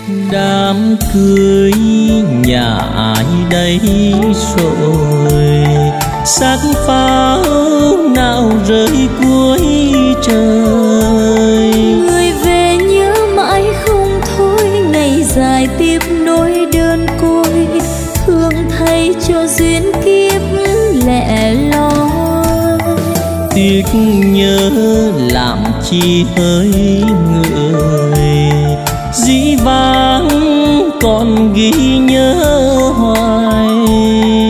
Đám cưới nhà ai đây rồi, sắc pháo nào rơi cuối trời. Người về nhớ mãi không thôi, ngày dài tiếp nỗi đơn côi, thương thay cho duyên kiếp lẻ loi. Tiếc nhớ làm chi hỡi người, dĩ vãng còn ghi nhớ hoài.